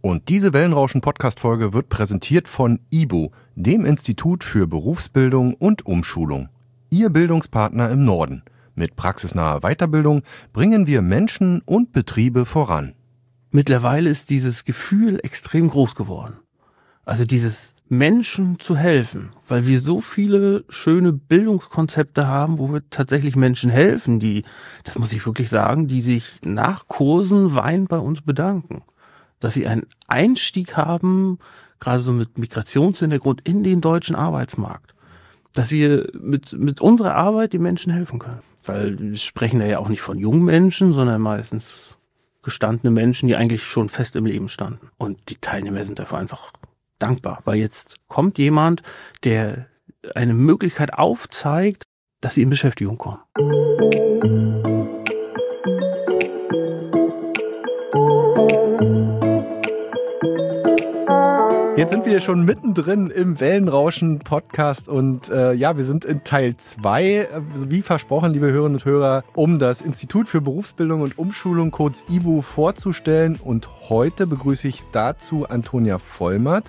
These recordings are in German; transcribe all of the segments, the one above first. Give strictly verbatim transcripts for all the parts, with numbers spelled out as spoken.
Und diese Wellenrauschen-Podcast-Folge wird präsentiert von I B U, dem Institut für Berufsbildung und Umschulung. Ihr Bildungspartner im Norden. Mit praxisnaher Weiterbildung bringen wir Menschen und Betriebe voran. Mittlerweile ist dieses Gefühl extrem groß geworden. Also dieses Menschen zu helfen, weil wir so viele schöne Bildungskonzepte haben, wo wir tatsächlich Menschen helfen, die, das muss ich wirklich sagen, die sich nach Kursen weinend bei uns bedanken. Dass sie einen Einstieg haben, gerade so mit Migrationshintergrund, in den deutschen Arbeitsmarkt. Dass wir mit, mit unserer Arbeit den Menschen helfen können. Weil wir sprechen ja auch nicht von jungen Menschen, sondern meistens gestandene Menschen, die eigentlich schon fest im Leben standen. Und die Teilnehmer sind dafür einfach dankbar, weil jetzt kommt jemand, der eine Möglichkeit aufzeigt, dass sie in Beschäftigung kommen. Jetzt sind wir schon mittendrin im Wellenrauschen-Podcast und äh, ja, wir sind in Teil zwei, wie versprochen, liebe Hörerinnen und Hörer, um das Institut für Berufsbildung und Umschulung, kurz I B U, vorzustellen. Und heute begrüße ich dazu Antonia Vollmatt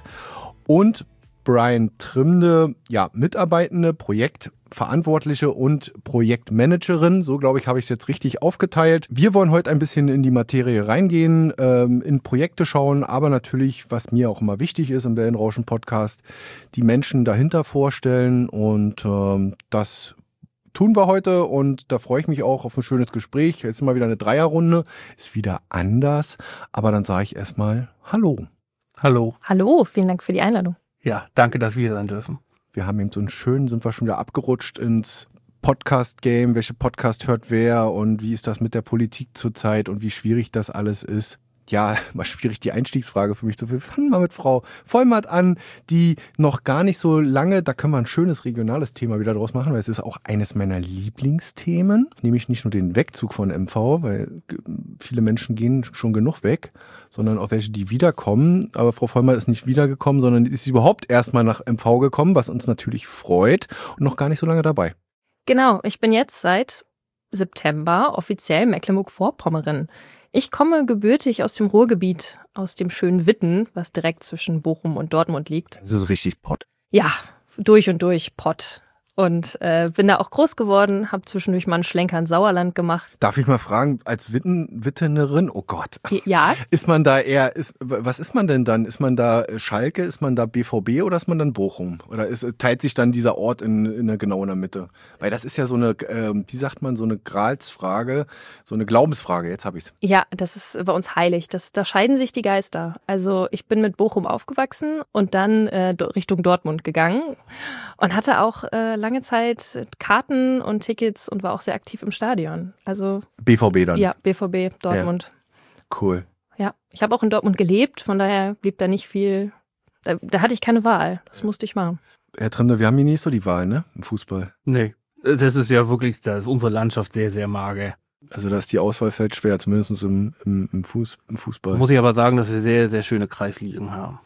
und Brian Trimde, ja, Mitarbeitende, Projektverantwortliche und Projektmanagerin. So, glaube ich, habe ich es jetzt richtig aufgeteilt. Wir wollen heute ein bisschen in die Materie reingehen, ähm, in Projekte schauen, aber natürlich, was mir auch immer wichtig ist im Wellenrauschen-Podcast, die Menschen dahinter vorstellen. Und ähm, das tun wir heute und da freue ich mich auch auf ein schönes Gespräch. Jetzt ist mal wieder eine Dreierrunde, ist wieder anders, aber dann sage ich erstmal Hallo. Hallo. Hallo, vielen Dank für die Einladung. Ja, danke, dass wir hier sein dürfen. Wir haben eben so einen schönen, sind wir schon wieder abgerutscht ins Podcast-Game, welche Podcast hört wer und wie ist das mit der Politik zurzeit und wie schwierig das alles ist. Ja, mal schwierig die Einstiegsfrage für mich zu viel. Fangen wir mit Frau Vollmatt an, die noch gar nicht so lange, da können wir ein schönes regionales Thema wieder draus machen, weil es ist auch eines meiner Lieblingsthemen, nämlich nicht nur den Wegzug von M V, weil viele Menschen gehen schon genug weg, sondern auch welche, die wiederkommen. Aber Frau Vollmatt ist nicht wiedergekommen, sondern ist überhaupt erstmal nach M V gekommen, was uns natürlich freut und noch gar nicht so lange dabei. Genau, ich bin jetzt seit September offiziell Mecklenburg-Vorpommerin. Ich komme gebürtig aus dem Ruhrgebiet, aus dem schönen Witten, was direkt zwischen Bochum und Dortmund liegt. Das ist richtig Pott. Ja, durch und durch Pott. Und äh, bin da auch groß geworden, habe zwischendurch mal einen Schlenker ins Sauerland gemacht. Darf ich mal fragen, als Witten, Wittenerin, oh Gott, ja, ist man da eher, ist, was ist man denn dann? Ist man da Schalke, ist man da B V B oder ist man dann Bochum? Oder ist, teilt sich dann dieser Ort in, in der, genau in der Mitte? Weil das ist ja so eine, äh, wie sagt man, so eine Gralsfrage, so eine Glaubensfrage, jetzt habe ich es. Ja, das ist bei uns heilig, das, da scheiden sich die Geister. Also ich bin mit Bochum aufgewachsen und dann äh, Richtung Dortmund gegangen und hatte auch äh, lange Zeit Karten und Tickets und war auch sehr aktiv im Stadion. Also B V B dann? Ja, B V B, Dortmund. Ja. Cool. Ja, ich habe auch in Dortmund gelebt, von daher blieb da nicht viel, da, da hatte ich keine Wahl, das musste ich machen. Herr Trimde, wir haben hier nicht so die Wahl, ne, im Fußball. Nee, das ist ja wirklich, da ist unsere Landschaft sehr, sehr mager. Also da ist die Auswahl fällt schwer, zumindest im, im, im, Fuß, im Fußball. Muss ich aber sagen, dass wir sehr, sehr schöne Kreisligen haben.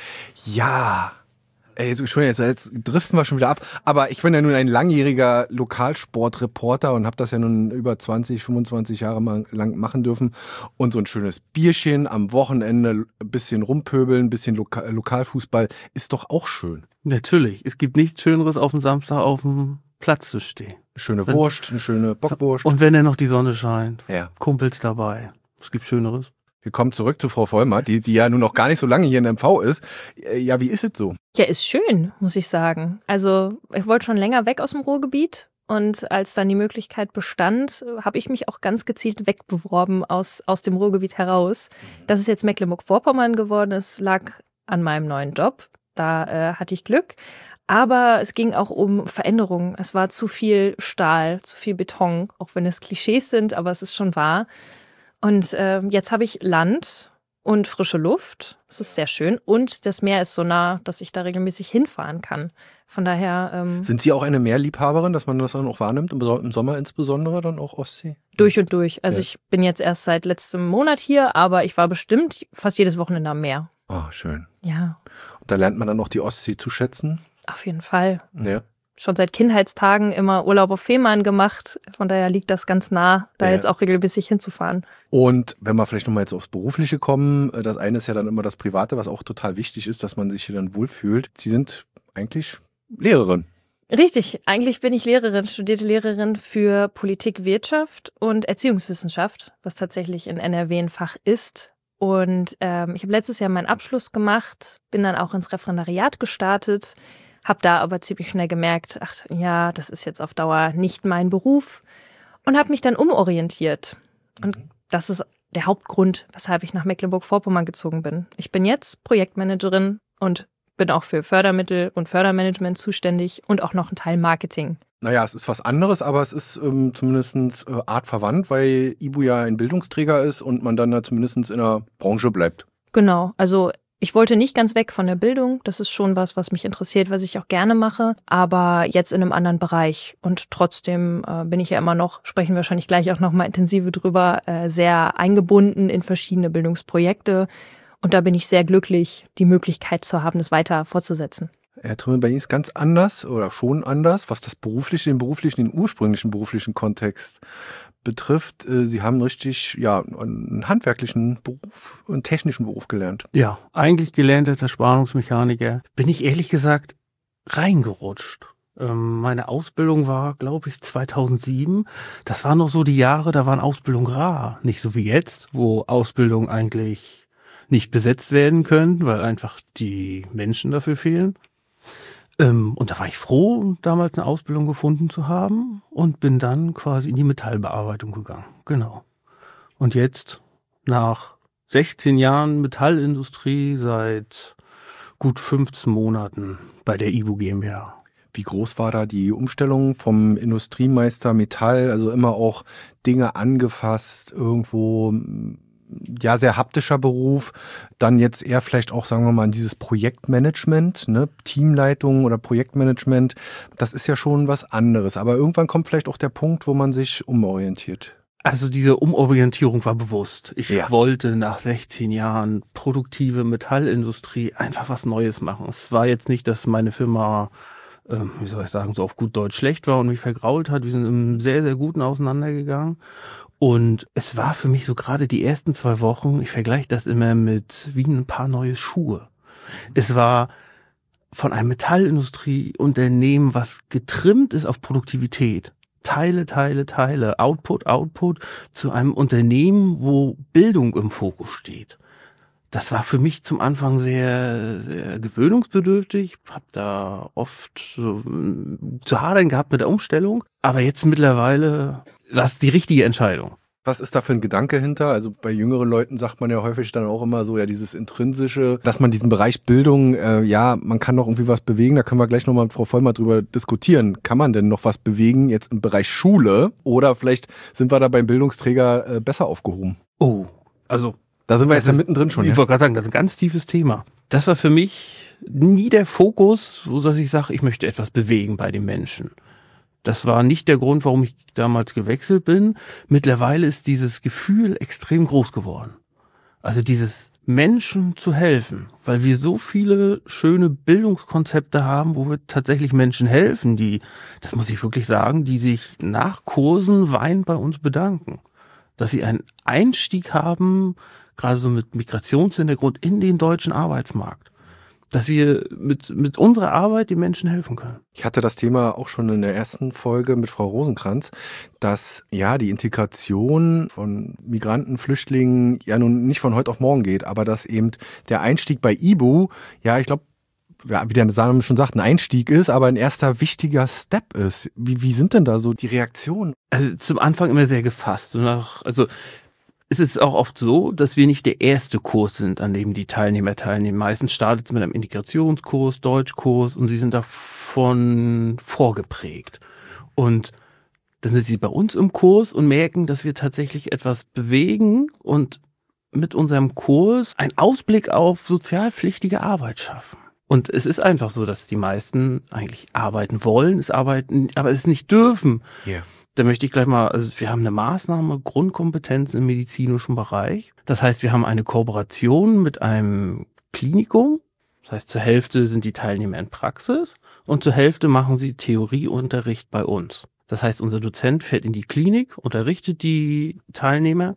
Ja, ey, so schon jetzt, jetzt driften wir schon wieder ab. Aber ich bin ja nun ein langjähriger Lokalsportreporter und habe das ja nun über zwanzig, fünfundzwanzig Jahre lang machen dürfen. Und so ein schönes Bierchen am Wochenende, ein bisschen rumpöbeln, ein bisschen Loka- Lokalfußball ist doch auch schön. Natürlich, es gibt nichts Schöneres, auf dem Samstag auf dem Platz zu stehen. Schöne Wurst, eine schöne Bockwurst. Und wenn dann noch die Sonne scheint, ja. Kumpels dabei. Es gibt Schöneres. Wir kommen zurück zu Frau Vollmatt, die, die ja nun noch gar nicht so lange hier in M V ist. Ja, wie ist es so? Ja, ist schön, muss ich sagen. Also ich wollte schon länger weg aus dem Ruhrgebiet und als dann die Möglichkeit bestand, habe ich mich auch ganz gezielt wegbeworben aus, aus dem Ruhrgebiet heraus. Dass es jetzt Mecklenburg-Vorpommern geworden ist, lag an meinem neuen Job. Da äh, hatte ich Glück. Aber es ging auch um Veränderungen. Es war zu viel Stahl, zu viel Beton, auch wenn es Klischees sind, aber es ist schon wahr. Und äh, jetzt habe ich Land und frische Luft. Es ist sehr schön. Und das Meer ist so nah, dass ich da regelmäßig hinfahren kann. Von daher... Ähm, Sind Sie auch eine Meerliebhaberin, dass man das dann auch wahrnimmt, im Sommer insbesondere dann auch Ostsee? Durch und durch. Also ja. Ich bin jetzt erst seit letztem Monat hier, aber ich war bestimmt fast jedes Wochenende am Meer. Oh, schön. Ja. Und da lernt man dann auch die Ostsee zu schätzen? Auf jeden Fall. Ja. schon seit Kindheitstagen immer Urlaub auf Fehmarn gemacht. Von daher liegt das ganz nah, da Ja. jetzt auch regelmäßig hinzufahren. Und wenn wir vielleicht nochmal jetzt aufs Berufliche kommen, das eine ist ja dann immer das Private, was auch total wichtig ist, dass man sich hier dann wohlfühlt. Sie sind eigentlich Lehrerin. Richtig, eigentlich bin ich Lehrerin, studierte Lehrerin für Politik, Wirtschaft und Erziehungswissenschaft, was tatsächlich in N R W ein Fach ist. Und ähm, ich habe letztes Jahr meinen Abschluss gemacht, bin dann auch ins Referendariat gestartet, habe da aber ziemlich schnell gemerkt, ach ja, das ist jetzt auf Dauer nicht mein Beruf und habe mich dann umorientiert. Und das ist der Hauptgrund, weshalb ich nach Mecklenburg-Vorpommern gezogen bin. Ich bin jetzt Projektmanagerin und bin auch für Fördermittel und Fördermanagement zuständig und auch noch ein Teil Marketing. Naja, es ist was anderes, aber es ist ähm, zumindest äh, artverwandt, weil I B U ja ein Bildungsträger ist und man dann da zumindest in der Branche bleibt. Genau, also ich wollte nicht ganz weg von der Bildung. Das ist schon was, was mich interessiert, was ich auch gerne mache, aber jetzt in einem anderen Bereich. Und trotzdem äh, bin ich ja immer noch, sprechen wir wahrscheinlich gleich auch noch mal intensive drüber, äh, sehr eingebunden in verschiedene Bildungsprojekte. Und da bin ich sehr glücklich, die Möglichkeit zu haben, das weiter fortzusetzen. Herr Trimmel, bei Ihnen ist ganz anders oder schon anders, was das berufliche, den beruflichen, den ursprünglichen beruflichen Kontext betrifft. Sie haben richtig, ja, einen handwerklichen Beruf, einen technischen Beruf gelernt. Ja, eigentlich gelernt als Erspannungsmechaniker. Bin ich ehrlich gesagt reingerutscht. Ähm, meine Ausbildung war, glaube ich, zweitausendsieben. Das waren noch so die Jahre, da waren Ausbildungen rar. Nicht so wie jetzt, wo Ausbildungen eigentlich nicht besetzt werden können, weil einfach die Menschen dafür fehlen. Ähm, und da war ich froh, damals eine Ausbildung gefunden zu haben und bin dann quasi in die Metallbearbeitung gegangen. Genau. Und jetzt, nach sechzehn Jahren Metallindustrie, seit gut fünfzehn Monaten bei der I B U GmbH. Wie groß war da die Umstellung vom Industriemeister Metall, also immer auch Dinge angefasst, irgendwo, ja, sehr haptischer Beruf, dann jetzt eher vielleicht auch, sagen wir mal, in dieses Projektmanagement, ne, Teamleitung oder Projektmanagement, das ist ja schon was anderes. Aber irgendwann kommt vielleicht auch der Punkt, wo man sich umorientiert. Also diese Umorientierung war bewusst. Ich Ja. wollte nach sechzehn Jahren produktive Metallindustrie einfach was Neues machen. Es war jetzt nicht, dass meine Firma, ähm, wie soll ich sagen, so auf gut Deutsch schlecht war und mich vergrault hat. Wir sind im sehr, sehr Guten auseinandergegangen. Und es war für mich so gerade die ersten zwei Wochen, ich vergleiche das immer mit wie ein paar neue Schuhe. Es war von einem Metallindustrieunternehmen, was getrimmt ist auf Produktivität. Teile, Teile, Teile, Output, Output, zu einem Unternehmen, wo Bildung im Fokus steht. Das war für mich zum Anfang sehr, sehr gewöhnungsbedürftig, habe da oft so, zu hadern gehabt mit der Umstellung, aber jetzt mittlerweile war es die richtige Entscheidung. Was ist da für ein Gedanke hinter? Also bei jüngeren Leuten sagt man ja häufig dann auch immer so, ja, dieses Intrinsische, dass man diesen Bereich Bildung, äh, ja, man kann doch irgendwie was bewegen, da können wir gleich nochmal mit Frau Vollmer drüber diskutieren. Kann man denn noch was bewegen jetzt im Bereich Schule oder vielleicht sind wir da beim Bildungsträger äh, besser aufgehoben? Oh, also Da sind wir jetzt das ja ist, mittendrin schon. Ich Ja? wollte gerade sagen, das ist ein ganz tiefes Thema. Das war für mich nie der Fokus, so dass ich sage, ich möchte etwas bewegen bei den Menschen. Das war nicht der Grund, warum ich damals gewechselt bin. Mittlerweile ist dieses Gefühl extrem groß geworden. Also dieses Menschen zu helfen, weil wir so viele schöne Bildungskonzepte haben, wo wir tatsächlich Menschen helfen, die, das muss ich wirklich sagen, die sich nach Kursen weinend bei uns bedanken. Dass sie einen Einstieg haben, gerade so mit Migrationshintergrund in den deutschen Arbeitsmarkt. Dass wir mit, mit unserer Arbeit den Menschen helfen können. Ich hatte das Thema auch schon in der ersten Folge mit Frau Rosenkranz, dass ja die Integration von Migranten, Flüchtlingen ja nun nicht von heute auf morgen geht, aber dass eben der Einstieg bei I B U, ja, ich glaube, ja, wie der Name schon sagt, ein Einstieg ist, aber ein erster wichtiger Step ist. Wie, wie sind denn da so die Reaktionen? Also zum Anfang immer sehr gefasst. So nach, also es ist auch oft so, dass wir nicht der erste Kurs sind, an dem die Teilnehmer teilnehmen. Meistens startet es mit einem Integrationskurs, Deutschkurs und sie sind davon vorgeprägt. Und dann sind sie bei uns im Kurs und merken, dass wir tatsächlich etwas bewegen und mit unserem Kurs einen Ausblick auf sozialpflichtige Arbeit schaffen. Und es ist einfach so, dass die meisten eigentlich arbeiten wollen, es arbeiten, aber es nicht dürfen. Yeah. Da möchte ich gleich mal, also wir haben eine Maßnahme, Grundkompetenzen im medizinischen Bereich. Das heißt, wir haben eine Kooperation mit einem Klinikum Das heißt, zur Hälfte sind die Teilnehmer in Praxis und zur Hälfte machen sie Theorieunterricht bei uns. Das heißt, unser Dozent fährt in die Klinik, unterrichtet die Teilnehmer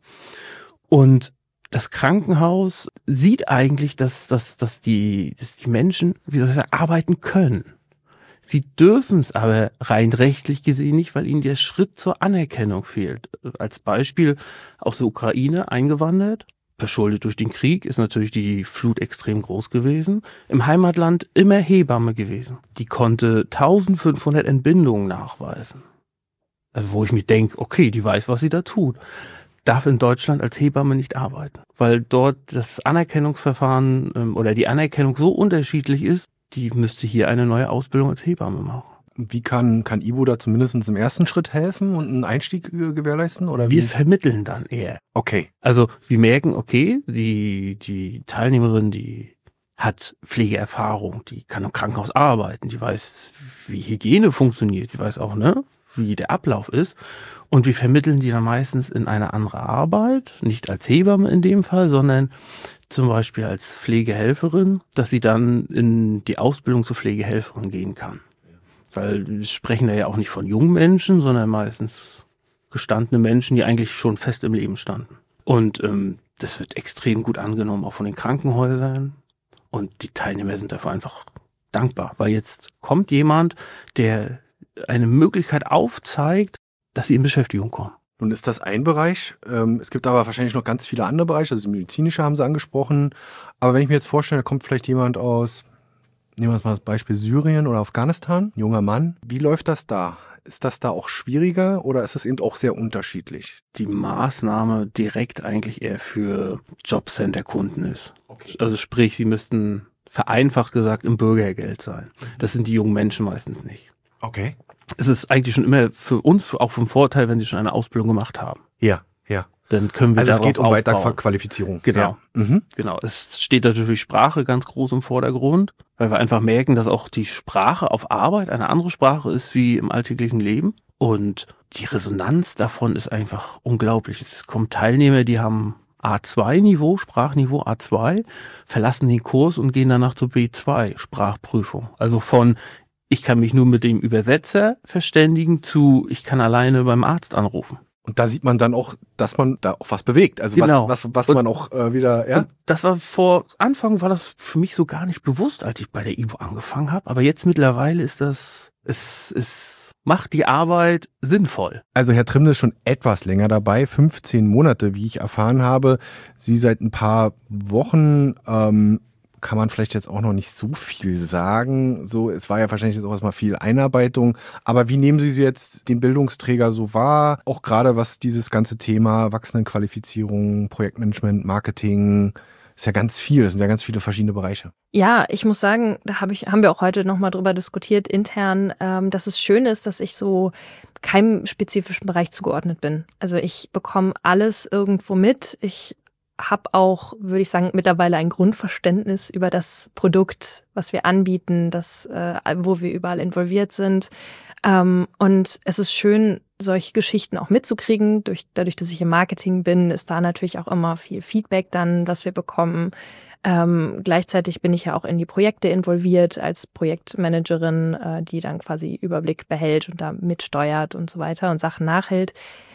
und das Krankenhaus sieht eigentlich, dass, dass, dass, die, dass die Menschen, wie soll ich sagen, arbeiten können. Sie dürfen es aber rein rechtlich gesehen nicht, weil ihnen der Schritt zur Anerkennung fehlt. Als Beispiel aus der Ukraine eingewandert, verschuldet durch den Krieg, ist natürlich die Flut extrem groß gewesen. Im Heimatland immer Hebamme gewesen. Die konnte eintausendfünfhundert Entbindungen nachweisen. Also wo ich mir denke, okay, die weiß, was sie da tut. Darf in Deutschland als Hebamme nicht arbeiten, weil dort das Anerkennungsverfahren ähm, oder die Anerkennung so unterschiedlich ist, die müsste hier eine neue Ausbildung als Hebamme machen. Wie kann, kann I B O da zumindest im ersten Schritt helfen und einen Einstieg äh, gewährleisten? Oder wir wie? vermitteln dann eher. Okay. Also wir merken, okay, die, die Teilnehmerin, die hat Pflegeerfahrung, die kann im Krankenhaus arbeiten, die weiß, wie Hygiene funktioniert, die weiß auch, ne, wie der Ablauf ist. Und wir vermitteln die dann meistens in eine andere Arbeit, nicht als Hebamme in dem Fall, sondern zum Beispiel als Pflegehelferin, dass sie dann in die Ausbildung zur Pflegehelferin gehen kann. Weil wir sprechen da ja auch nicht von jungen Menschen, sondern meistens gestandene Menschen, die eigentlich schon fest im Leben standen. Und ähm, das wird extrem gut angenommen, auch von den Krankenhäusern. Und die Teilnehmer sind dafür einfach dankbar, weil jetzt kommt jemand, der eine Möglichkeit aufzeigt, dass sie in Beschäftigung kommen. Nun ist das ein Bereich. Ähm, es gibt aber wahrscheinlich noch ganz viele andere Bereiche. Also die medizinische haben Sie angesprochen. Aber wenn ich mir jetzt vorstelle, da kommt vielleicht jemand aus, nehmen wir das mal als Beispiel Syrien oder Afghanistan, ein junger Mann. Wie läuft das da? Ist das da auch schwieriger oder ist es eben auch sehr unterschiedlich? Die Maßnahme direkt eigentlich eher für Jobcenter-Kunden ist. Okay. Also sprich, sie müssten vereinfacht gesagt im Bürgergeld sein. Das sind die jungen Menschen meistens nicht. Okay. Es ist eigentlich schon immer für uns auch vom Vorteil, wenn sie schon eine Ausbildung gemacht haben. Ja, ja. Dann können wir also es darauf geht um aufbauen. Weiterqualifizierung. Genau. Ja. Mhm. Genau. Es steht natürlich Sprache ganz groß im Vordergrund, weil wir einfach merken, dass auch die Sprache auf Arbeit eine andere Sprache ist wie im alltäglichen Leben. Und die Resonanz davon ist einfach unglaublich. Es kommen Teilnehmer, die haben A zwei Niveau, Sprachniveau A zwei, verlassen den Kurs und gehen danach zur B zwei Sprachprüfung. Also von ich kann mich nur mit dem Übersetzer verständigen zu ich kann alleine beim Arzt anrufen. Und da sieht man dann auch, dass man da auch was bewegt. Also genau. was, was, was man auch äh, wieder, ja. Und das war vor Anfang war das für mich so gar nicht bewusst, als ich bei der I B O angefangen habe. Aber jetzt mittlerweile ist das, es, es macht die Arbeit sinnvoll. Also Herr Trimne ist schon etwas länger dabei, fünfzehn Monate, wie ich erfahren habe. Sie seit ein paar Wochen, ähm, kann man vielleicht jetzt auch noch nicht so viel sagen. So, es war ja wahrscheinlich jetzt auch erstmal viel Einarbeitung. Aber wie nehmen Sie jetzt den Bildungsträger so wahr? Auch gerade was dieses ganze Thema Erwachsenenqualifizierung, Projektmanagement, Marketing, ist ja ganz viel. Das sind ja ganz viele verschiedene Bereiche. Ja, ich muss sagen, da hab ich, haben wir auch heute nochmal drüber diskutiert intern, ähm, dass es schön ist, dass ich so keinem spezifischen Bereich zugeordnet bin. Also ich bekomme alles irgendwo mit. Ich habe auch, würde ich sagen, mittlerweile ein Grundverständnis über das Produkt, was wir anbieten, das, äh, wo wir überall involviert sind. Ähm, und es ist schön, solche Geschichten auch mitzukriegen. Durch, dadurch, dass ich im Marketing bin, ist da natürlich auch immer viel Feedback dann, was wir bekommen. Ähm, gleichzeitig bin ich ja auch in die Projekte involviert als Projektmanagerin, äh, die dann quasi Überblick behält und da mitsteuert und so weiter und Sachen nachhält.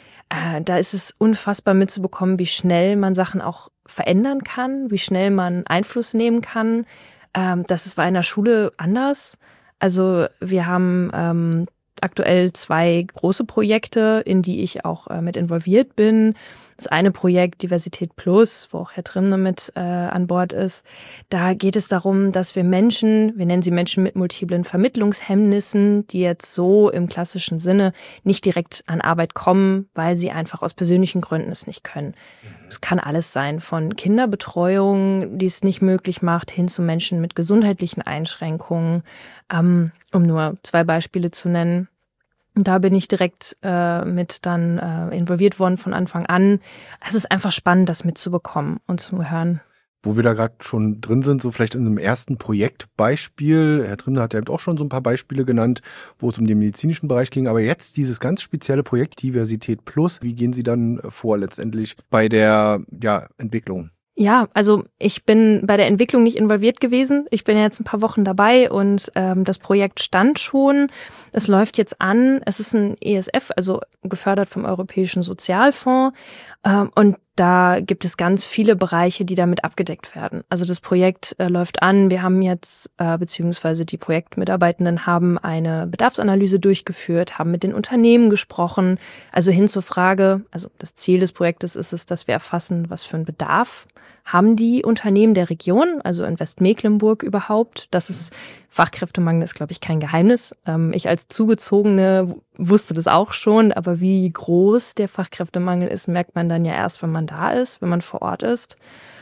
Da ist es unfassbar mitzubekommen, wie schnell man Sachen auch verändern kann, wie schnell man Einfluss nehmen kann. Das war in der Schule anders. Also wir haben ähm, aktuell zwei große Projekte, in die ich auch äh, mit involviert bin. Das eine Projekt Diversität Plus, wo auch Herr Trimne mit äh, an Bord ist. Da geht es darum, dass wir Menschen, wir nennen sie Menschen mit multiplen Vermittlungshemmnissen, die jetzt so im klassischen Sinne nicht direkt an Arbeit kommen, weil sie einfach aus persönlichen Gründen es nicht können. Es kann alles sein, von Kinderbetreuung, die es nicht möglich macht, hin zu Menschen mit gesundheitlichen Einschränkungen, ähm, um nur zwei Beispiele zu nennen. Und da bin ich direkt äh, mit dann äh, involviert worden von Anfang an. Es ist einfach spannend, das mitzubekommen und zu hören. Wo wir da gerade schon drin sind, so vielleicht in einem ersten Projektbeispiel. Herr Trimne hat ja eben auch schon so ein paar Beispiele genannt, wo es um den medizinischen Bereich ging. Aber jetzt dieses ganz spezielle Projekt Diversität Plus. Wie gehen Sie dann vor letztendlich bei der ja, Entwicklung? Ja, also ich bin bei der Entwicklung nicht involviert gewesen. Ich bin ja jetzt ein paar Wochen dabei und ähm, das Projekt stand schon. Es läuft jetzt an. Es ist ein E S F, also gefördert vom Europäischen Sozialfonds. Ähm, und da gibt es ganz viele Bereiche, die damit abgedeckt werden. Also das Projekt äh, läuft an. Wir haben jetzt, äh, beziehungsweise die Projektmitarbeitenden haben eine Bedarfsanalyse durchgeführt, haben mit den Unternehmen gesprochen. Also hin zur Frage, also das Ziel des Projektes ist es, dass wir erfassen, was für einen Bedarf haben die Unternehmen der Region, also in Westmecklenburg überhaupt. Das ist Fachkräftemangel, ist, glaube ich, kein Geheimnis. Ähm, ich als Zugezogene wusste das auch schon, aber wie groß der Fachkräftemangel ist, merkt man dann ja erst, wenn man da ist, wenn man vor Ort ist.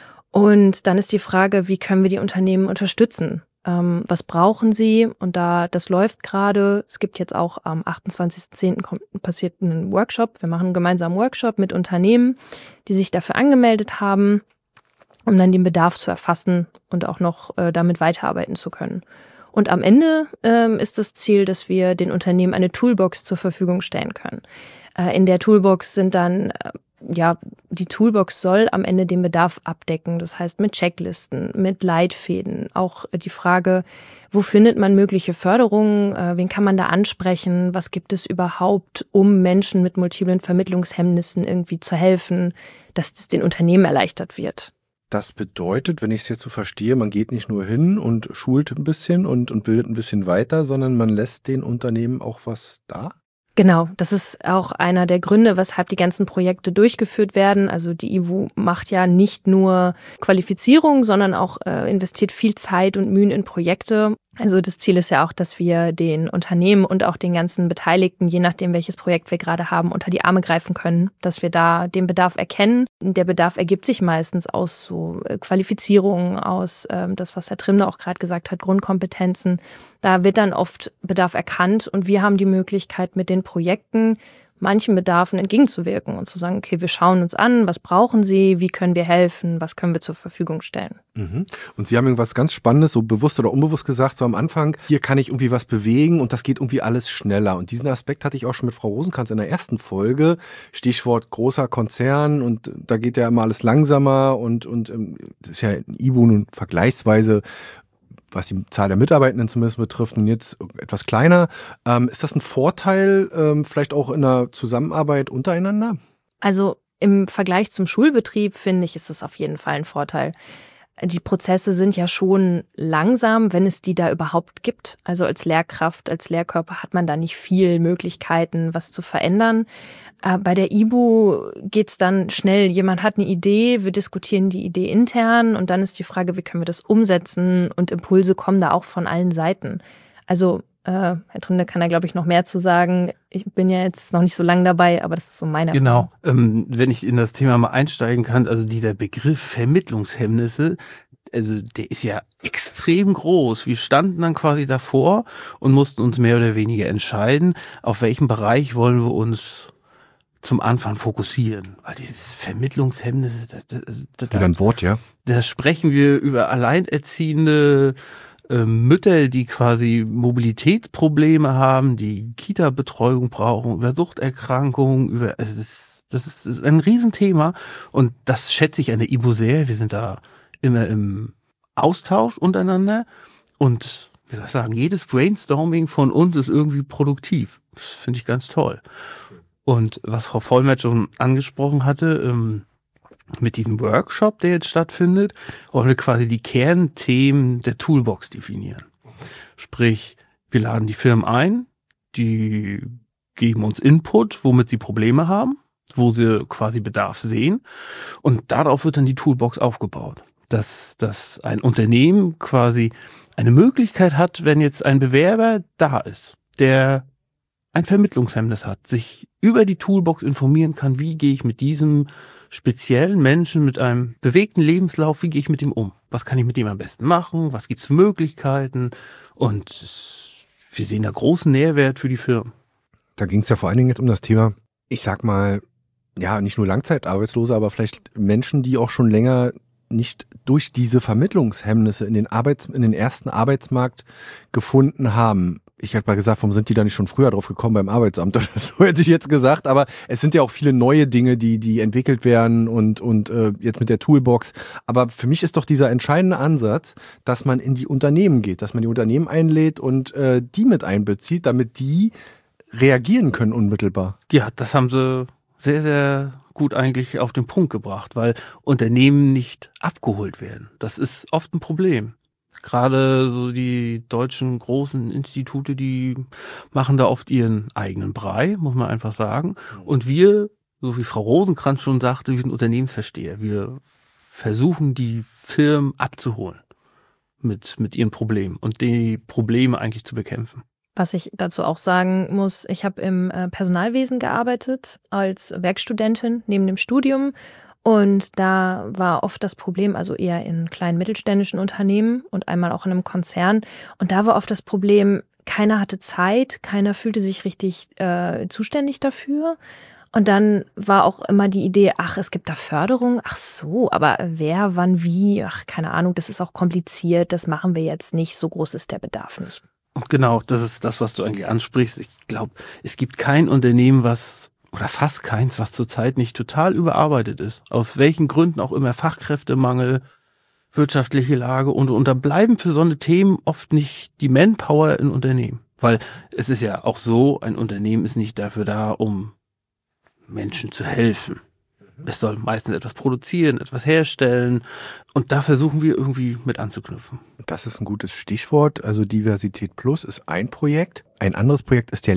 Und dann ist die Frage, wie können wir die Unternehmen unterstützen? Ähm, was brauchen sie? Und da das läuft gerade. Es gibt jetzt auch am achtundzwanzigsten zehnten kommt, passiert einen Workshop. Wir machen einen gemeinsamen Workshop mit Unternehmen, die sich dafür angemeldet haben, um dann den Bedarf zu erfassen und auch noch äh, damit weiterarbeiten zu können. Und am Ende ähm, ist das Ziel, dass wir den Unternehmen eine Toolbox zur Verfügung stellen können. Äh, in der Toolbox sind dann, äh, ja, die Toolbox soll am Ende den Bedarf abdecken. Das heißt mit Checklisten, mit Leitfäden. Auch äh, die Frage, wo findet man mögliche Förderungen? Äh, wen kann man da ansprechen? Was gibt es überhaupt, um Menschen mit multiplen Vermittlungshemmnissen irgendwie zu helfen, dass es den Unternehmen erleichtert wird? Das bedeutet, wenn ich es jetzt so verstehe, man geht nicht nur hin und schult ein bisschen und, und bildet ein bisschen weiter, sondern man lässt den Unternehmen auch was da? Genau, das ist auch einer der Gründe, weshalb die ganzen Projekte durchgeführt werden. Also die I W U macht ja nicht nur Qualifizierung, sondern auch äh, investiert viel Zeit und Mühen in Projekte. Also das Ziel ist ja auch, dass wir den Unternehmen und auch den ganzen Beteiligten, je nachdem welches Projekt wir gerade haben, unter die Arme greifen können, dass wir da den Bedarf erkennen. Der Bedarf ergibt sich meistens aus so Qualifizierungen, aus ähm, das, was Herr Trimner auch gerade gesagt hat, Grundkompetenzen. Da wird dann oft Bedarf erkannt und wir haben die Möglichkeit, mit den Projekten manchen Bedarfen entgegenzuwirken und zu sagen, okay, wir schauen uns an, was brauchen Sie, wie können wir helfen, was können wir zur Verfügung stellen. Mhm. Und Sie haben irgendwas ganz Spannendes, so bewusst oder unbewusst gesagt, so am Anfang, hier kann ich irgendwie was bewegen und das geht irgendwie alles schneller. Und diesen Aspekt hatte ich auch schon mit Frau Rosenkranz in der ersten Folge, Stichwort großer Konzern und da geht ja immer alles langsamer und, und das ist ja in I W U nun vergleichsweise, was die Zahl der Mitarbeitenden zumindest betrifft, nun jetzt etwas kleiner. Ähm, ist das ein Vorteil, ähm, vielleicht auch in der Zusammenarbeit untereinander? Also im Vergleich zum Schulbetrieb, finde ich, ist es auf jeden Fall ein Vorteil. Die Prozesse sind ja schon langsam, wenn es die da überhaupt gibt. Also als Lehrkraft, als Lehrkörper hat man da nicht viel Möglichkeiten, was zu verändern. Bei der I B U geht's dann schnell. Jemand hat eine Idee, wir diskutieren die Idee intern und dann ist die Frage, wie können wir das umsetzen? Und Impulse kommen da auch von allen Seiten. Also äh, Herr Trimner kann da, glaube ich, noch mehr zu sagen. Ich bin ja jetzt noch nicht so lange dabei, aber das ist so meine Genau, ähm, wenn ich in das Thema mal einsteigen kann, also dieser Begriff Vermittlungshemmnisse, also der ist ja extrem groß. Wir standen dann quasi davor und mussten uns mehr oder weniger entscheiden, auf welchen Bereich wollen wir uns zum Anfang fokussieren. Weil dieses Vermittlungshemmnisse, das, das, das, das ist wieder ein Wort, ja. Da sprechen wir über alleinerziehende äh, Mütter, die quasi Mobilitätsprobleme haben, die Kita-Betreuung brauchen, über Suchterkrankungen, über, also das, das, ist, das ist ein Riesenthema und das schätze ich an der I B U sehr. Wir sind da immer im Austausch untereinander und wie soll ich sagen, jedes Brainstorming von uns ist irgendwie produktiv. Das finde ich ganz toll. Und was Frau Vollmerz schon angesprochen hatte, ähm, mit diesem Workshop, der jetzt stattfindet, wollen wir quasi die Kernthemen der Toolbox definieren. Sprich, wir laden die Firmen ein, die geben uns Input, womit sie Probleme haben, wo sie quasi Bedarf sehen und darauf wird dann die Toolbox aufgebaut. Dass, dass ein Unternehmen quasi eine Möglichkeit hat, wenn jetzt ein Bewerber da ist, der ein Vermittlungshemmnis hat, sich über die Toolbox informieren kann, wie gehe ich mit diesem speziellen Menschen mit einem bewegten Lebenslauf, wie gehe ich mit ihm um? Was kann ich mit ihm am besten machen? Was gibt es für Möglichkeiten? Und wir sehen da großen Nährwert für die Firmen. Da ging es ja vor allen Dingen jetzt um das Thema, ich sag mal, ja, nicht nur Langzeitarbeitslose, aber vielleicht Menschen, die auch schon länger nicht durch diese Vermittlungshemmnisse in den Arbeits-, in den ersten Arbeitsmarkt gefunden haben. Ich hätte mal gesagt, warum sind die da nicht schon früher drauf gekommen beim Arbeitsamt oder so, hätte ich jetzt gesagt. Aber es sind ja auch viele neue Dinge, die die entwickelt werden und und äh, jetzt mit der Toolbox. Aber für mich ist doch dieser entscheidende Ansatz, dass man in die Unternehmen geht, dass man die Unternehmen einlädt und äh, die mit einbezieht, damit die reagieren können unmittelbar. Ja, das haben sie sehr, sehr gut eigentlich auf den Punkt gebracht, weil Unternehmen nicht abgeholt werden. Das ist oft ein Problem. Gerade so die deutschen großen Institute, die machen da oft ihren eigenen Brei, muss man einfach sagen. Und wir, so wie Frau Rosenkranz schon sagte, wir sind Unternehmensversteher. Wir versuchen, die Firmen abzuholen mit, mit ihren Problemen und die Probleme eigentlich zu bekämpfen. Was ich dazu auch sagen muss, ich habe im Personalwesen gearbeitet als Werkstudentin neben dem Studium. Und da war oft das Problem, also eher in kleinen mittelständischen Unternehmen und einmal auch in einem Konzern. Und da war oft das Problem, keiner hatte Zeit, keiner fühlte sich richtig äh, zuständig dafür. Und dann war auch immer die Idee, ach, es gibt da Förderung, ach so, aber wer, wann, wie, ach, keine Ahnung, das ist auch kompliziert, das machen wir jetzt nicht, so groß ist der Bedarf nicht. Und genau, das ist das, was du eigentlich ansprichst. Ich glaube, es gibt kein Unternehmen, was oder fast keins, was zurzeit nicht total überarbeitet ist. Aus welchen Gründen auch immer, Fachkräftemangel, wirtschaftliche Lage und, und da bleiben für so eine Themen oft nicht die Manpower in Unternehmen. Weil es ist ja auch so, ein Unternehmen ist nicht dafür da, um Menschen zu helfen. Es soll meistens etwas produzieren, etwas herstellen und da versuchen wir irgendwie mit anzuknüpfen. Das ist ein gutes Stichwort. Also Diversität Plus ist ein Projekt. Ein anderes Projekt ist der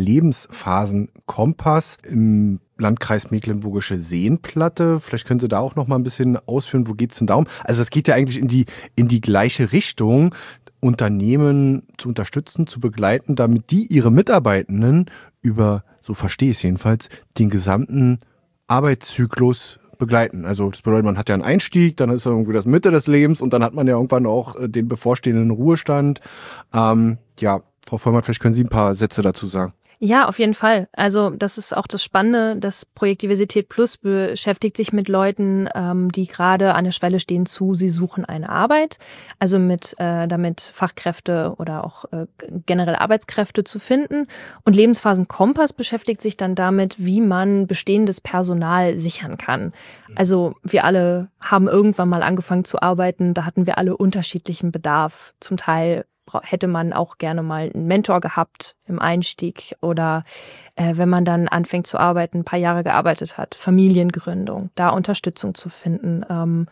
Lebensphasen-Kompass im Landkreis Mecklenburgische Seenplatte. Vielleicht können Sie da auch noch mal ein bisschen ausführen, wo geht's denn darum? Also es geht ja eigentlich in die, in die gleiche Richtung, Unternehmen zu unterstützen, zu begleiten, damit die ihre Mitarbeitenden über, so verstehe ich es jedenfalls, den gesamten Arbeitszyklus begleiten. Also das bedeutet, man hat ja einen Einstieg, dann ist irgendwie das Mitte des Lebens und dann hat man ja irgendwann auch den bevorstehenden Ruhestand. Ähm, ja, Frau Vollmann, vielleicht können Sie ein paar Sätze dazu sagen. Ja, auf jeden Fall. Also das ist auch das Spannende. Das Projekt Diversität Plus beschäftigt sich mit Leuten, ähm, die gerade an der Schwelle stehen zu, sie suchen eine Arbeit. Also mit äh, damit Fachkräfte oder auch äh, generell Arbeitskräfte zu finden. Und Lebensphasen Kompass beschäftigt sich dann damit, wie man bestehendes Personal sichern kann. Also wir alle haben irgendwann mal angefangen zu arbeiten. Da hatten wir alle unterschiedlichen Bedarf. Zum Teil hätte man auch gerne mal einen Mentor gehabt im Einstieg oder äh, wenn man dann anfängt zu arbeiten, ein paar Jahre gearbeitet hat, Familiengründung, da Unterstützung zu finden ähm,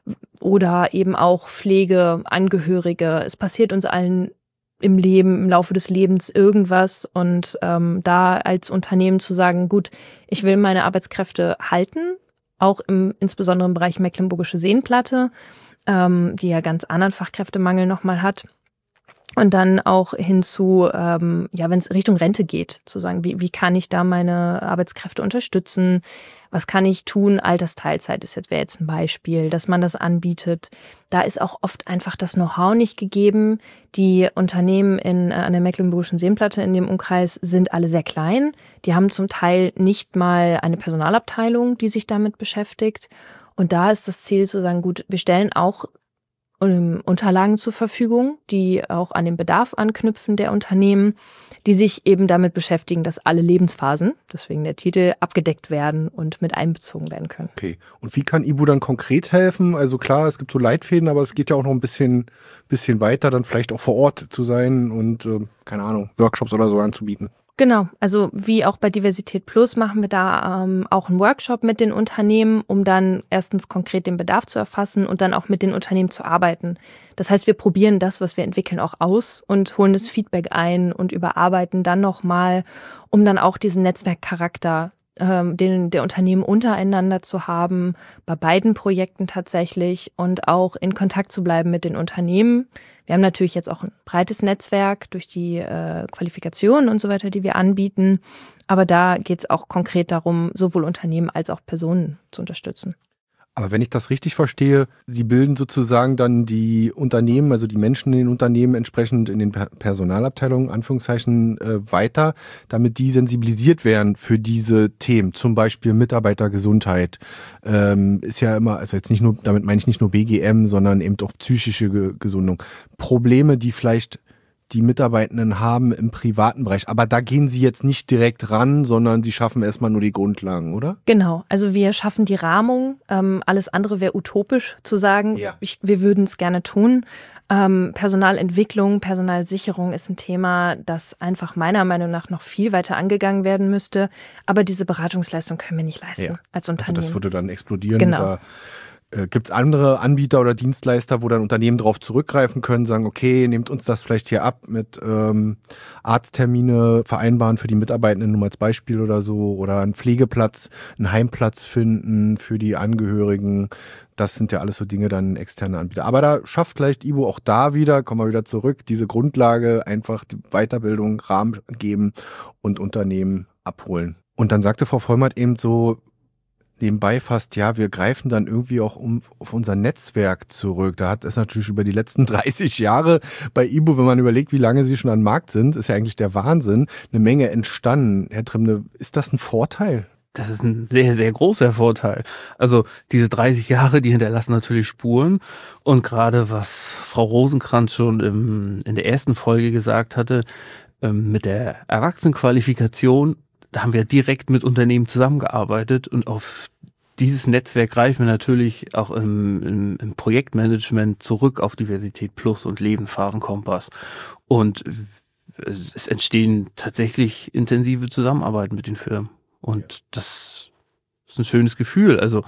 oder eben auch Pflege, Angehörige. Es passiert uns allen im Leben, im Laufe des Lebens irgendwas und ähm, da als Unternehmen zu sagen, gut, ich will meine Arbeitskräfte halten, auch im insbesondere im Bereich Mecklenburgische Seenplatte, ähm, die ja ganz anderen Fachkräftemangel nochmal hat. Und dann auch hinzu, ähm, ja, wenn es Richtung Rente geht, zu sagen, wie, wie kann ich da meine Arbeitskräfte unterstützen? Was kann ich tun? Altersteilzeit ist jetzt, wäre jetzt ein Beispiel, dass man das anbietet. Da ist auch oft einfach das Know-how nicht gegeben. Die Unternehmen in, an der Mecklenburgischen Seenplatte in dem Umkreis sind alle sehr klein. Die haben zum Teil nicht mal eine Personalabteilung, die sich damit beschäftigt. Und da ist das Ziel zu sagen, gut, wir stellen auch Unterlagen zur Verfügung, die auch an den Bedarf anknüpfen der Unternehmen, die sich eben damit beschäftigen, dass alle Lebensphasen, deswegen der Titel, abgedeckt werden und mit einbezogen werden können. Okay, und wie kann I B U dann konkret helfen? Also klar, es gibt so Leitfäden, aber es geht ja auch noch ein bisschen, bisschen weiter, dann vielleicht auch vor Ort zu sein und, äh, keine Ahnung, Workshops oder so anzubieten. Genau, also wie auch bei Diversität Plus machen wir da ähm, auch einen Workshop mit den Unternehmen, um dann erstens konkret den Bedarf zu erfassen und dann auch mit den Unternehmen zu arbeiten. Das heißt, wir probieren das, was wir entwickeln, auch aus und holen das Feedback ein und überarbeiten dann nochmal, um dann auch diesen Netzwerkcharakter ähm, den der Unternehmen untereinander zu haben, bei beiden Projekten tatsächlich und auch in Kontakt zu bleiben mit den Unternehmen. Wir haben natürlich jetzt auch ein breites Netzwerk durch die äh, Qualifikationen und so weiter, die wir anbieten. Aber da geht es auch konkret darum, sowohl Unternehmen als auch Personen zu unterstützen. Aber wenn ich das richtig verstehe, Sie bilden sozusagen dann die Unternehmen, also die Menschen in den Unternehmen entsprechend in den Personalabteilungen, Anführungszeichen, äh, weiter, damit die sensibilisiert werden für diese Themen. Zum Beispiel Mitarbeitergesundheit ähm, ist ja immer, also jetzt nicht nur, damit meine ich nicht nur B G M, sondern eben auch psychische Ge- Gesundung. Probleme, die vielleicht die Mitarbeitenden haben im privaten Bereich. Aber da gehen Sie jetzt nicht direkt ran, sondern Sie schaffen erstmal nur die Grundlagen, oder? Genau, also wir schaffen die Rahmung. Ähm, alles andere wäre utopisch zu sagen. Ja. Ich, wir würden es gerne tun. Ähm, Personalentwicklung, Personalsicherung ist ein Thema, das einfach meiner Meinung nach noch viel weiter angegangen werden müsste. Aber diese Beratungsleistung können wir nicht leisten Ja. als Also Unternehmen. das würde dann explodieren. Genau. Da äh, gibt es andere Anbieter oder Dienstleister, wo dann Unternehmen drauf zurückgreifen können, sagen, okay, nehmt uns das vielleicht hier ab mit ähm, Arzttermine vereinbaren für die Mitarbeitenden, nur mal als Beispiel oder so, oder einen Pflegeplatz, einen Heimplatz finden für die Angehörigen. Das sind ja alles so Dinge, dann externe Anbieter. Aber da schafft vielleicht Ibo auch da wieder, kommen wir wieder zurück, diese Grundlage, einfach die Weiterbildung, Rahmen geben und Unternehmen abholen. Und dann sagte Frau Vollmert eben so nebenbei fast, ja, wir greifen dann irgendwie auch um, auf unser Netzwerk zurück. Da hat es natürlich über die letzten dreißig Jahre bei Ibo, wenn man überlegt, wie lange sie schon am Markt sind, ist ja eigentlich der Wahnsinn, eine Menge entstanden. Herr Trimne, ist das ein Vorteil? Das ist ein sehr, sehr großer Vorteil. Also diese dreißig Jahre, die hinterlassen natürlich Spuren. Und gerade was Frau Rosenkranz schon im, in der ersten Folge gesagt hatte, ähm, mit der Erwachsenenqualifikation, da haben wir direkt mit Unternehmen zusammengearbeitet. Und auf dieses Netzwerk greifen wir natürlich auch im, im, im Projektmanagement zurück auf Diversität Plus und Lebensphasenkompass. Und es, es entstehen tatsächlich intensive Zusammenarbeiten mit den Firmen. Und das ist ein schönes Gefühl. Also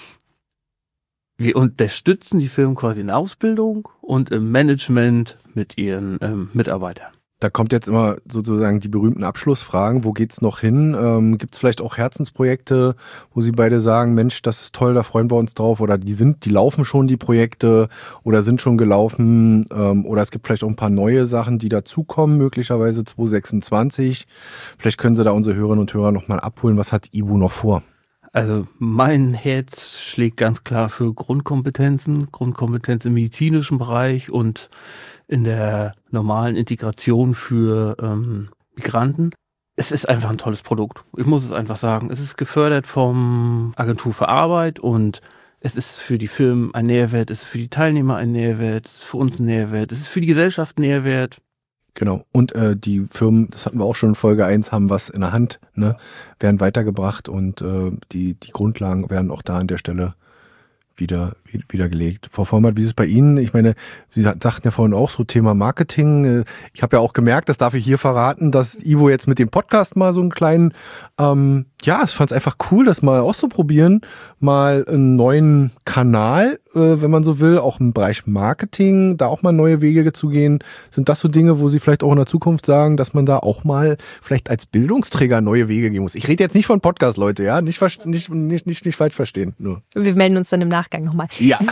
wir unterstützen die Firmen quasi in der Ausbildung und im Management mit ihren ähm, Mitarbeitern. Da kommt jetzt immer sozusagen die berühmten Abschlussfragen. Wo geht's noch hin? Ähm, gibt es vielleicht auch Herzensprojekte, wo Sie beide sagen, Mensch, das ist toll, da freuen wir uns drauf? Oder die sind, die laufen schon, die Projekte, oder sind schon gelaufen? Ähm, oder es gibt vielleicht auch ein paar neue Sachen, die dazukommen, möglicherweise zwanzig sechsundzwanzig. Vielleicht können Sie da unsere Hörerinnen und Hörer nochmal abholen. Was hat Ibo noch vor? Also mein Herz schlägt ganz klar für Grundkompetenzen, Grundkompetenz im medizinischen Bereich und in der normalen Integration für ähm, Migranten. Es ist einfach ein tolles Produkt. Ich muss es einfach sagen. Es ist gefördert vom Agentur für Arbeit und es ist für die Firmen ein Nährwert, es ist für die Teilnehmer ein Nährwert, es ist für uns ein Nährwert, es ist für die Gesellschaft ein Nährwert. Genau. Und äh, die Firmen, das hatten wir auch schon in Folge eins, haben was in der Hand, ne, werden weitergebracht und äh, die, die Grundlagen werden auch da an der Stelle wieder, wieder gelegt. Frau Vollmert, wie ist es bei Ihnen? Ich meine, Sie sagten ja vorhin auch so Thema Marketing. Ich habe ja auch gemerkt, das darf ich hier verraten, dass Ivo jetzt mit dem Podcast mal so einen kleinen, ähm, ja, ich fand es einfach cool, das mal auszuprobieren, mal einen neuen Kanal, äh, wenn man so will, auch im Bereich Marketing, da auch mal neue Wege zu gehen. Sind das so Dinge, wo Sie vielleicht auch in der Zukunft sagen, dass man da auch mal vielleicht als Bildungsträger neue Wege gehen muss? Ich rede jetzt nicht von Podcast, Leute, ja, nicht, nicht, nicht, nicht, nicht falsch verstehen, nur. Wir melden uns dann im Nachgang nochmal. Ja.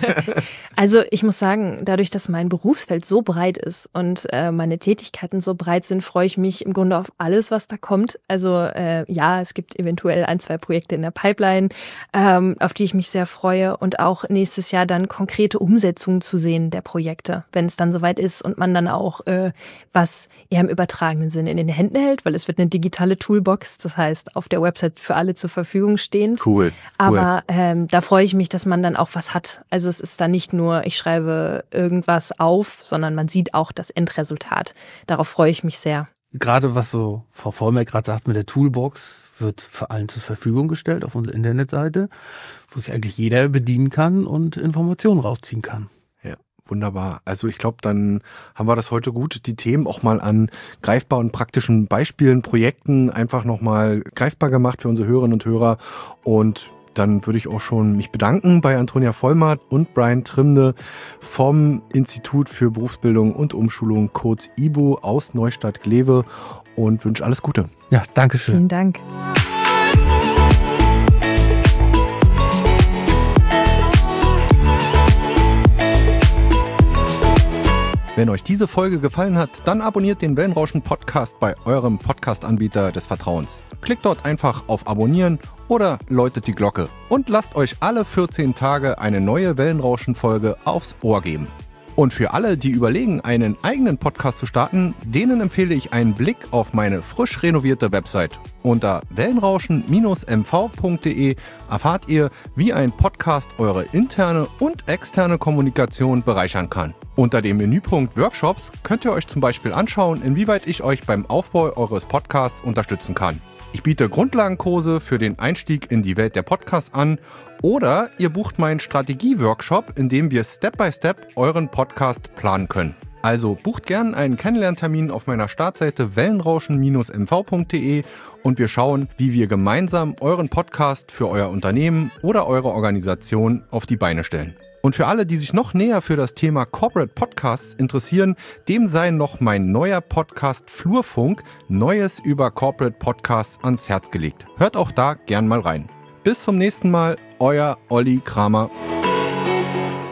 Also ich muss sagen, dadurch, dass mein Berufsfeld so breit ist und äh, meine Tätigkeiten so breit sind, freue ich mich im Grunde auf alles, was da kommt. Also äh, ja, es gibt eventuell ein, zwei Projekte in der Pipeline, ähm, auf die ich mich sehr freue und auch nächstes Jahr dann konkrete Umsetzungen zu sehen der Projekte, wenn es dann soweit ist und man dann auch äh, was eher im übertragenen Sinne in den Händen hält, weil es wird eine digitale Toolbox, das heißt auf der Website für alle zur Verfügung stehend. Cool. cool. Aber ähm, da freue ich mich, dass man dann auch was hat. Also es ist dann nicht nur, ich schreibe irgendwas auf, sondern man sieht auch das Endresultat. Darauf freue ich mich sehr. Gerade was so Frau Vollmer gerade sagt mit der Toolbox, wird für allen zur Verfügung gestellt auf unserer Internetseite, wo sich eigentlich jeder bedienen kann und Informationen rausziehen kann. Ja, wunderbar. Also ich glaube, dann haben wir das heute gut, die Themen auch mal an greifbaren, praktischen Beispielen, Projekten einfach nochmal greifbar gemacht für unsere Hörerinnen und Hörer. Und dann würde ich auch schon mich bedanken bei Antonia Vollmert und Brian Trimne vom Institut für Berufsbildung und Umschulung, kurz I B O aus Neustadt-Glewe, und wünsche alles Gute. Ja, danke schön. Vielen Dank. Wenn euch diese Folge gefallen hat, dann abonniert den Wellenrauschen-Podcast bei eurem Podcast-Anbieter des Vertrauens. Klickt dort einfach auf Abonnieren oder läutet die Glocke und lasst euch alle vierzehn Tage eine neue Wellenrauschen-Folge aufs Ohr geben. Und für alle, die überlegen, einen eigenen Podcast zu starten, denen empfehle ich einen Blick auf meine frisch renovierte Website. Unter wellenrauschen Bindestrich m v punkt de erfahrt ihr, wie ein Podcast eure interne und externe Kommunikation bereichern kann. Unter dem Menüpunkt Workshops könnt ihr euch zum Beispiel anschauen, inwieweit ich euch beim Aufbau eures Podcasts unterstützen kann. Ich biete Grundlagenkurse für den Einstieg in die Welt der Podcasts an oder ihr bucht meinen Strategie-Workshop, in dem wir Step by Step euren Podcast planen können. Also bucht gern einen Kennenlerntermin auf meiner Startseite wellenrauschen Bindestrich m v punkt de und wir schauen, wie wir gemeinsam euren Podcast für euer Unternehmen oder eure Organisation auf die Beine stellen. Und für alle, die sich noch näher für das Thema Corporate Podcasts interessieren, dem sei noch mein neuer Podcast Flurfunk, Neues über Corporate Podcasts, ans Herz gelegt. Hört auch da gern mal rein. Bis zum nächsten Mal, euer Olli Kramer.